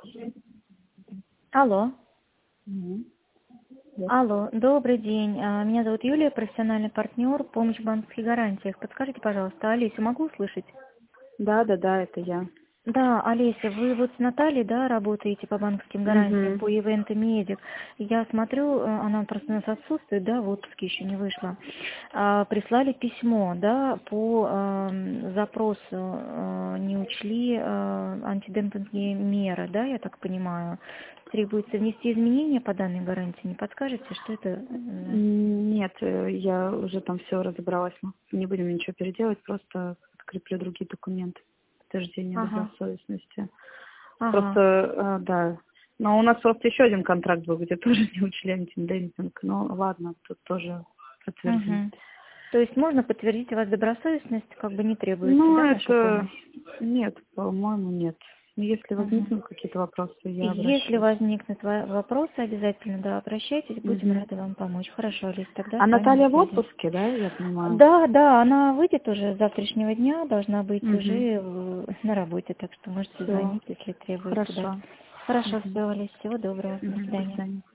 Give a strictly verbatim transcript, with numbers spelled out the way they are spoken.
Алло. Мгм. Да. Алло, добрый день. А, Меня зовут Юлия, профессиональный партнер, помощь в банковских гарантиях. Подскажите, пожалуйста, Олесю могу услышать? Да, да, да, это я. Да, Олеся, вы вот с Натальей, да, работаете по банковским гарантиям, Угу. по Event Medic. Я смотрю, э, она просто у нас отсутствует, да, в отпуске еще не вышла. А, Прислали письмо, да, по эм, запросу, э, не учли э, антидемпинговые меры, да, я так понимаю. Требуется внести изменения по данной гарантии. Не подскажете, что это? э, Нет, э, я уже там все разобралась. Мы не будем ничего переделать, просто подкреплю другие документы. Подтверждение Ага, добросовестности. Просто, ага. э, да. Но у нас просто еще один контракт был, где тоже не учли антидемпинг. Ну, ладно, тут тоже подтвердим. Угу. То есть можно подтвердить у вас добросовестность, как бы не требуется, Ну, да, наша это... помощь? Нет, по-моему, нет. Но если Угу. возникнут какие-то вопросы, я Если обращусь. возникнут во- вопросы, обязательно, да, обращайтесь, будем Мгм. рады вам помочь. Хорошо, Алис, тогда А с вами на Наталья в связи. отпуске, да, я понимаю? Да, да, она выйдет уже с завтрашнего дня, должна быть Угу. уже э, на работе, так что можете Все. звонить, если требуется, да. Хорошо. Хорошо, Мгм. все, Алис, всего доброго, до Мгм. До свидания. свидания.